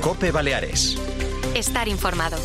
COPE Baleares. Estar informado.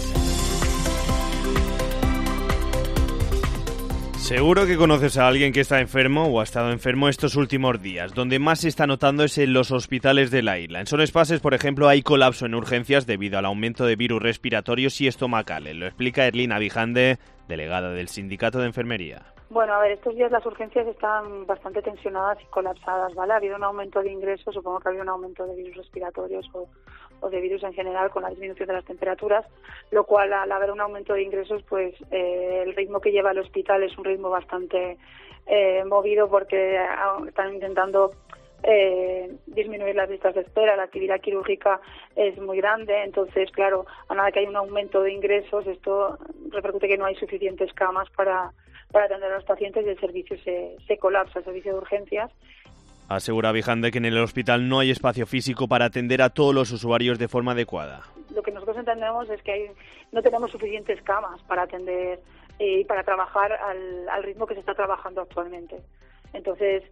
Seguro que conoces a alguien que está enfermo o ha estado enfermo estos últimos días. Donde más se está notando es en los hospitales de la isla. En Son Espases, por ejemplo, hay colapso en urgencias debido al aumento de virus respiratorios y estomacales. Lo explica Erlina Vijande, delegada del Sindicato de Enfermería. Bueno, a ver, estos días las urgencias están bastante tensionadas y colapsadas, ¿vale? Ha habido un aumento de ingresos, supongo que ha habido un aumento de virus respiratorios o de virus en general con la disminución de las temperaturas, lo cual al haber un aumento de ingresos, pues el ritmo que lleva el hospital es un ritmo bastante movido porque están intentando disminuir las listas de espera, la actividad quirúrgica es muy grande, entonces claro, a nada que hay un aumento de ingresos, esto repercute que no hay suficientes camas para atender a los pacientes y el servicio se colapsa, el servicio de urgencias. Asegura Vijande que en el hospital no hay espacio físico para atender a todos los usuarios de forma adecuada. Lo que nosotros entendemos es que no tenemos suficientes camas para atender y para trabajar al ritmo que se está trabajando actualmente. Entonces,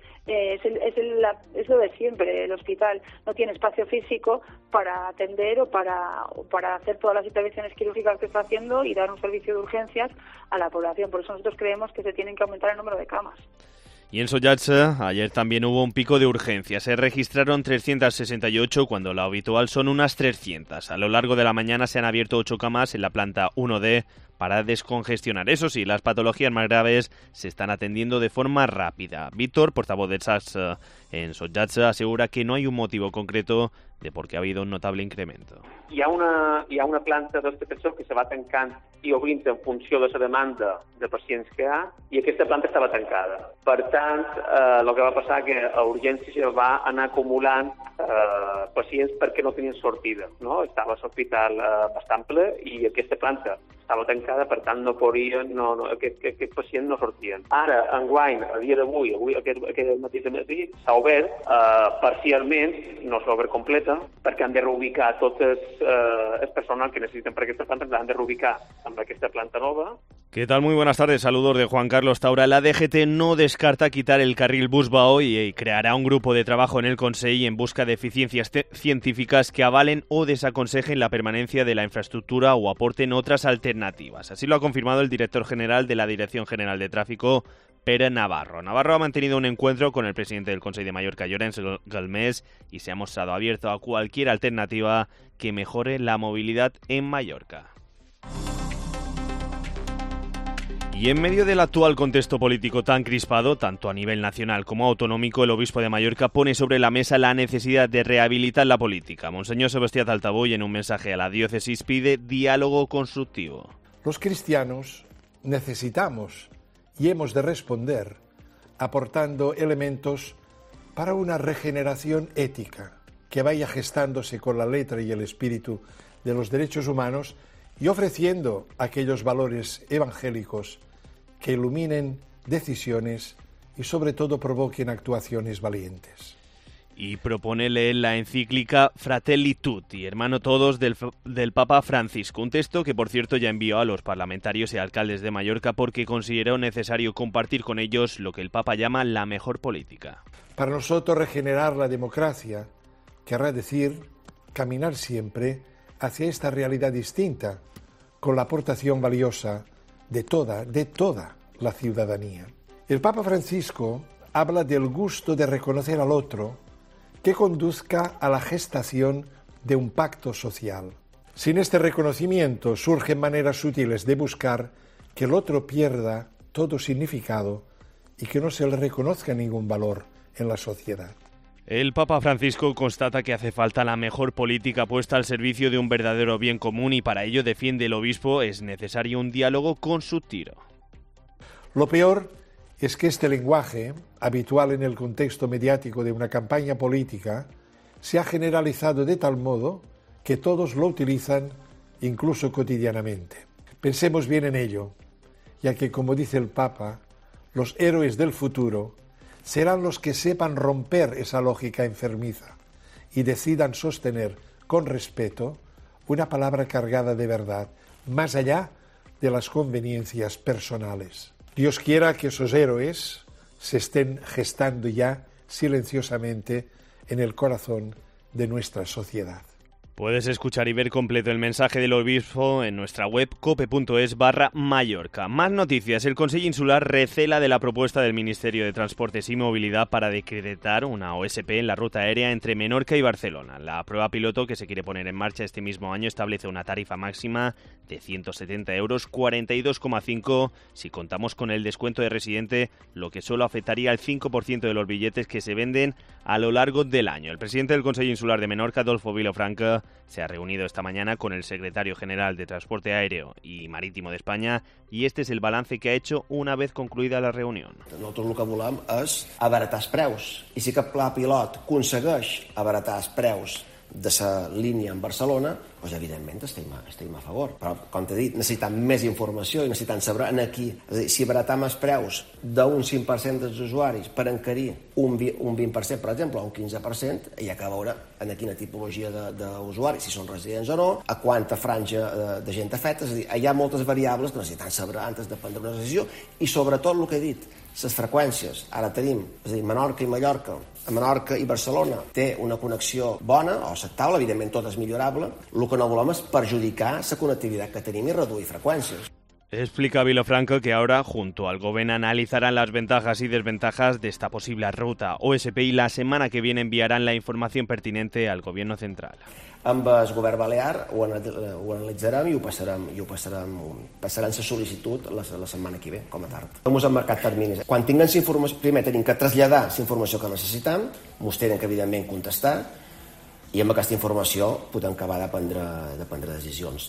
es lo de siempre, el hospital no tiene espacio físico para atender o para hacer todas las intervenciones quirúrgicas que está haciendo y dar un servicio de urgencias a la población. Por eso nosotros creemos que se tienen que aumentar el número de camas. Y en Sollatxa, ayer también hubo un pico de urgencias. Se registraron 368 cuando lo habitual son unas 300. A lo largo de la mañana se han abierto 8 camas en la planta 1D para descongestionar. Eso sí, las patologías más graves se están atendiendo de forma rápida. Víctor, portavoz de SAS en Sollatxa, asegura que no hay un motivo concreto de por qué ha habido un notable incremento. Hi ha una planta d'hospitació que se va tancant i obrint en funció de la demanda de pacients que hi ha, i aquesta planta estava tancada. Per tant, el que va passar que a urgències se va anar acumulant pacients perquè no tenien sortida, no? Estava l'hospital bastant ple i aquesta planta estava tancada, per tant aquest pacient no sortien. Ara, enguany, a dia d'avui, aquest mateix matí, s'ha obert parcialment, no s'ha obert completa, perquè han de reubicar tot el personal que necessiten per aquesta planta, l'han de reubicar amb aquesta planta nova. ¿Qué tal? Muy buenas tardes. Saludos de Juan Carlos Taura. La DGT no descarta quitar el carril Busbao y creará un grupo de trabajo en el Consell en busca de eficiencias científicas que avalen o desaconsejen la permanencia de la infraestructura o aporten otras alternativas. Así lo ha confirmado el director general de la Dirección General de Tráfico, Pere Navarro. Navarro ha mantenido un encuentro con el presidente del Consell de Mallorca, Llorenç Galmés, y se ha mostrado abierto a cualquier alternativa que mejore la movilidad en Mallorca. Y en medio del actual contexto político tan crispado, tanto a nivel nacional como autonómico, el obispo de Mallorca pone sobre la mesa la necesidad de rehabilitar la política. Monseñor Sebastián Taltabull, en un mensaje a la diócesis, pide diálogo constructivo. Los cristianos necesitamos y hemos de responder aportando elementos para una regeneración ética que vaya gestándose con la letra y el espíritu de los derechos humanos y ofreciendo aquellos valores evangélicos que iluminen decisiones y sobre todo provoquen actuaciones valientes. Y propone leer la encíclica Fratelli Tutti, hermano todos, del Papa Francisco, un texto que por cierto ya envió a los parlamentarios y alcaldes de Mallorca porque consideró necesario compartir con ellos lo que el Papa llama la mejor política. Para nosotros regenerar la democracia querrá decir caminar siempre hacia esta realidad distinta, con la aportación valiosa de toda la ciudadanía. El Papa Francisco habla del gusto de reconocer al otro que conduzca a la gestación de un pacto social. Sin este reconocimiento surgen maneras sutiles de buscar que el otro pierda todo significado y que no se le reconozca ningún valor en la sociedad. El Papa Francisco constata que hace falta la mejor política puesta al servicio de un verdadero bien común y para ello defiende el obispo es necesario un diálogo constructivo. Lo peor es que este lenguaje, habitual en el contexto mediático de una campaña política, se ha generalizado de tal modo que todos lo utilizan incluso cotidianamente. Pensemos bien en ello, ya que, como dice el Papa, los héroes del futuro serán los que sepan romper esa lógica enfermiza y decidan sostener con respeto una palabra cargada de verdad, más allá de las conveniencias personales. Dios quiera que esos héroes se estén gestando ya silenciosamente en el corazón de nuestra sociedad. Puedes escuchar y ver completo el mensaje del obispo en nuestra web cope.es/Mallorca. Más noticias. El Consell Insular recela de la propuesta del Ministerio de Transportes y Movilidad para decretar una OSP en la ruta aérea entre Menorca y Barcelona. La prueba piloto que se quiere poner en marcha este mismo año establece una tarifa máxima de 170 euros, 42,5 si contamos con el descuento de residente, lo que solo afectaría al 5% de los billetes que se venden a lo largo del año. El presidente del Consell Insular de Menorca, Adolfo Vilafranca, se ha reunido esta mañana con el secretario general de Transporte Aéreo y Marítimo de España y este es el balance que ha hecho una vez concluida la reunión. Nosaltres el que volem és abaratar els preus i si aquest pla pilot aconsegueix abaratar els preus de la línia en Barcelona, doncs evidentment estem a favor. Però, com t'he dit, necessitem més informació i necessitem saber aquí. És a dir, si abaratem els preus d'un 5% dels usuaris per encarir un 20%, per exemple, o un 15%, hi ha que veure en quina tipologia d'usuaris, si són residents o no, a quanta franja de gent afecta. És a dir, hi ha moltes variables que necessitem saber antes de prendre una decisió i, sobretot, el que he dit, les freqüències. Ara tenim, és a dir, Menorca i Mallorca, Menorca i Barcelona té una connexió bona o acceptable, evidentment tot és millorable. El que no volem és perjudicar la connectivitat que tenim i reduir freqüències. Explica Vilafranca que ahora, junto al Gobierno, analizarán las ventajas y desventajas de esta posible ruta OSP y la semana que viene enviarán la información pertinente al Gobierno central. Amb el govern balear ho analitzarem i ho passarem la sol·licitud la setmana que ve, com a tard. Hem marcat terminis. Quan tinguem informació, primer tenim que traslladar la informació que necessitem, ens tenen que, evidentment, contestar, i amb aquesta informació podem acabar de prendre decisions.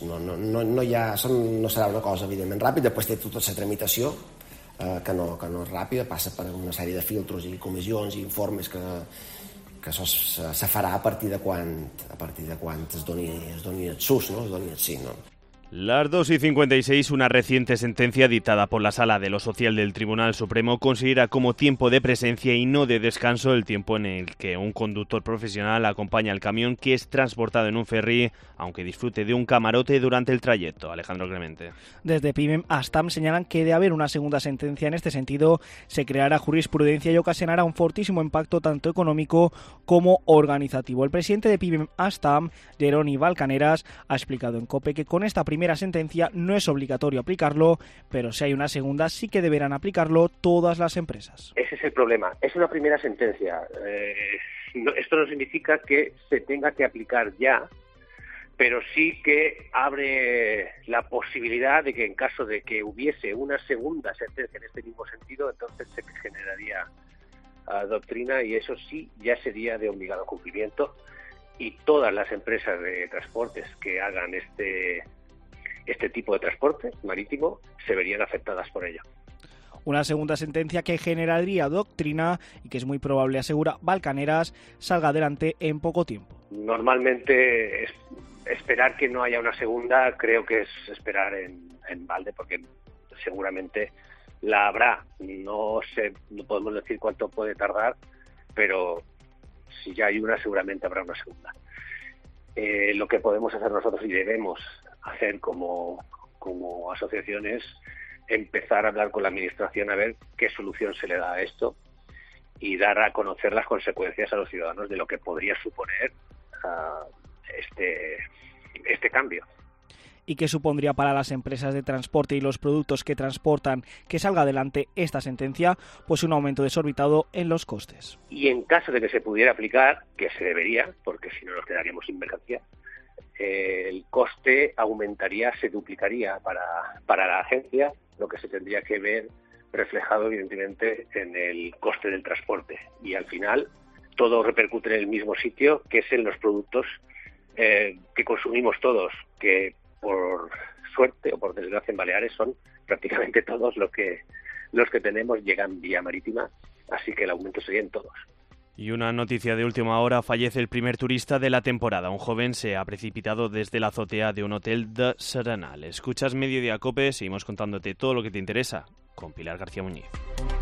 No serà una cosa, evidentment, ràpida, després té tota la tramitació, que no és ràpida, passa per una sèrie de filtros i comissions i informes que això se farà a partir de quan es doni el sus, no? Es doni el sí, no? Las 2:56, una reciente sentencia dictada por la Sala de lo Social del Tribunal Supremo considera como tiempo de presencia y no de descanso el tiempo en el que un conductor profesional acompaña al camión que es transportado en un ferry, aunque disfrute de un camarote durante el trayecto. Alejandro Clemente. Desde PIMEM a STAM señalan que de haber una segunda sentencia en este sentido, se creará jurisprudencia y ocasionará un fortísimo impacto tanto económico como organizativo. El presidente de PIMEM a STAM, Jeroni Valcaneras, ha explicado en COPE que con esta primera sentencia no es obligatorio aplicarlo, pero si hay una segunda sí que deberán aplicarlo todas las empresas. Ese es el problema. Es una primera sentencia. Esto no significa que se tenga que aplicar ya, pero sí que abre la posibilidad de que en caso de que hubiese una segunda sentencia en este mismo sentido, entonces se generaría doctrina y eso sí ya sería de obligado cumplimiento y todas las empresas de transportes que hagan este tipo de transporte marítimo se verían afectadas por ello. Una segunda sentencia que generaría doctrina y que es muy probable, asegura Valcaneras, salga adelante en poco tiempo. Normalmente esperar que no haya una segunda creo que es esperar en balde porque seguramente la habrá. No podemos decir cuánto puede tardar, pero si ya hay una seguramente habrá una segunda. Lo que podemos hacer nosotros y debemos hacer como asociación es empezar a hablar con la administración a ver qué solución se le da a esto y dar a conocer las consecuencias a los ciudadanos de lo que podría suponer este cambio. ¿Y qué supondría para las empresas de transporte y los productos que transportan que salga adelante esta sentencia? Pues un aumento desorbitado en los costes. Y en caso de que se pudiera aplicar, que se debería, porque si no nos quedaríamos sin mercancía, el coste aumentaría, se duplicaría para la agencia, lo que se tendría que ver reflejado evidentemente en el coste del transporte. Y al final todo repercute en el mismo sitio, que es en los productos que consumimos todos, que por suerte o por desgracia en Baleares son prácticamente todos los que tenemos llegan vía marítima, así que el aumento sería en todos. Y una noticia de última hora, fallece el primer turista de la temporada. Un joven se ha precipitado desde la azotea de un hotel de Serenal. Escuchas Mediodía Cope, seguimos contándote todo lo que te interesa con Pilar García Muñiz.